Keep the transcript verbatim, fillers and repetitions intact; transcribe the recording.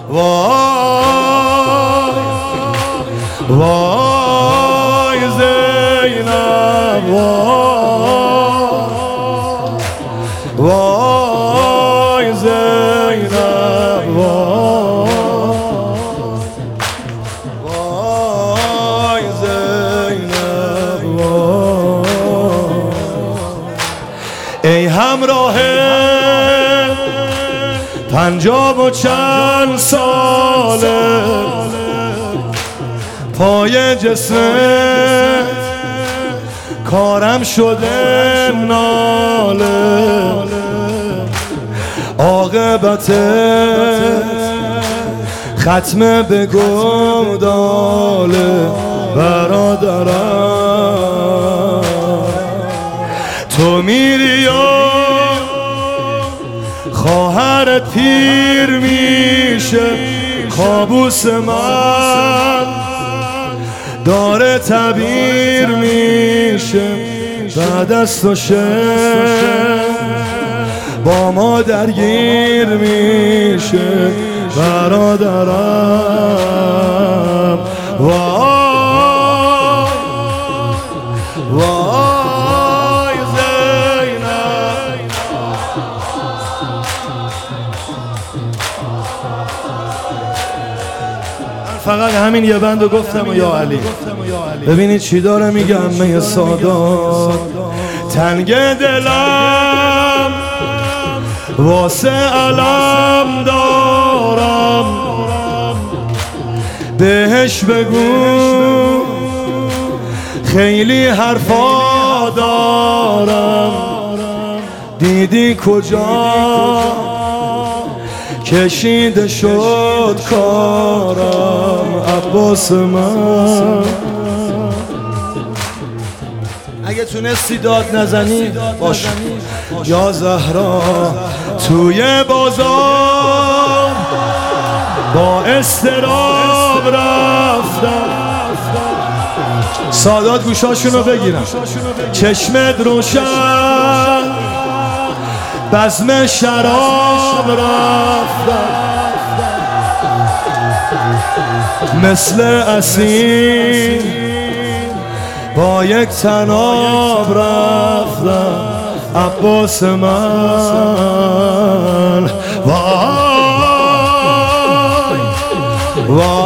وای وای زینب وای وای زینب وای زینب وای ای همراه پنجاب و چند ساله پای جسمت کارم شده ناله عاقبت ختم به گوداله برادرم تو میری و خواهرت پیر میشه کابوس من داره تعبیر میشه بعد از تو شم با ما درگیر میشه برادرم وای وای زینب فقط همین یه بندو گفتم و یا علی ببینید چی داره میگه عمه سادات تنگ دلم واسه علم دارم بهش بگو خیلی حرفا دارم دیدی کجا کشیده شد کارم عباس من اگه تونستی داد نزنی باش یا زهرا توی بازار با استراب رفتم سادات گوشاشونو بگیرم چشمت روشن بزم شراب رفتم مثل اسیر با یک تناب رفتم عباس من وای وای